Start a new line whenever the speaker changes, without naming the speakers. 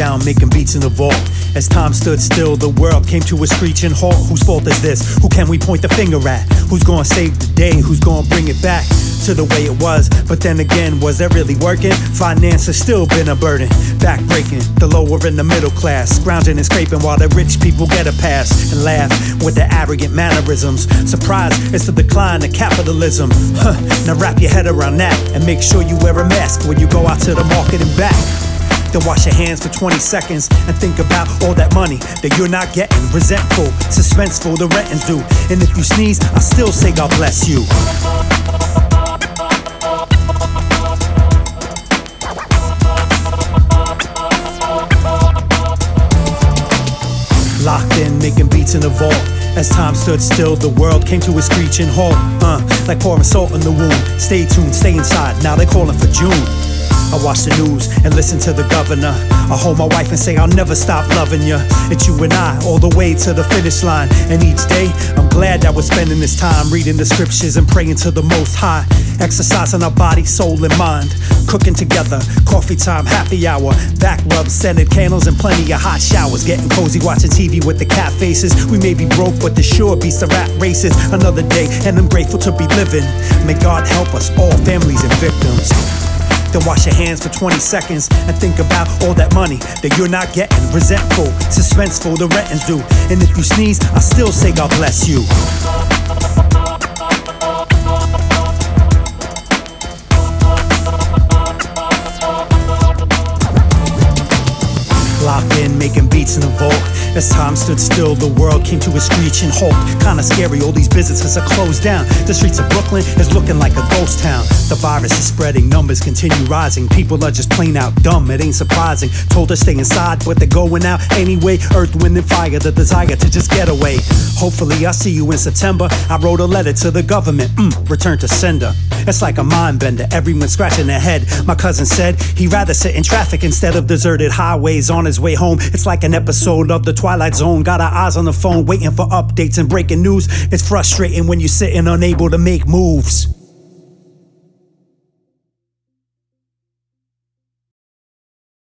down, making beats in the vault. As time stood still, the world came to a screeching halt. Whose fault is this? Who can we point the finger at? Who's gonna save the day? Who's gonna bring it back to the way it was? But then again, was that really working? Finance has still been a burden. Backbreaking, the lower and the middle class, scrounging and scraping while the rich people get a pass and laugh with their arrogant mannerisms. Surprise, it's the decline of capitalism. Now wrap your head around that and make sure you wear a mask when you go out to the market and back. Then wash your hands for 20 seconds and think about all that money that you're not getting. Resentful, suspenseful, the rent is due. And if you sneeze, I still say God bless you. Locked in, making beats in the vault. As time stood still, the world came to a screeching halt. Like pouring salt in the wound. Stay tuned, stay inside, now they calling for June. I watch the news and listen to the governor. I hold my wife and say I'll never stop loving you. It's you and I, all the way to the finish line. And each day, I'm glad that we're spending this time reading the scriptures and praying to the Most High. Exercising our body, soul, and mind. Cooking together, coffee time, happy hour. Back rubs, scented candles, and plenty of hot showers. Getting cozy, watching TV with the cat faces. We may be broke, but the sure beats the rat races. Another day, and I'm grateful to be living. May God help us, all families and victims. Then wash your hands for 20 seconds and think about all that money that you're not getting. Resentful, suspenseful, the rent is due. And if you sneeze, I still say God bless you. Locked in, making beats in the vault. As time stood still, the world came to a screeching halt. Kinda scary, all these businesses are closed down. The streets of Brooklyn is looking like a ghost town. The virus is spreading, numbers continue rising. People are just plain out dumb, it ain't surprising. Told to stay inside, but they're going out anyway. Earth, wind, and fire, the desire to just get away. Hopefully I'll see you in September. I wrote a letter to the government, return to sender. It's like a mind bender, everyone's scratching their head. My cousin said he'd rather sit in traffic instead of deserted highways on his way home. It's like an episode of the Twilight Zone. Got our eyes on the phone, waiting for updates and breaking news. It's frustrating when you're sitting unable to make moves.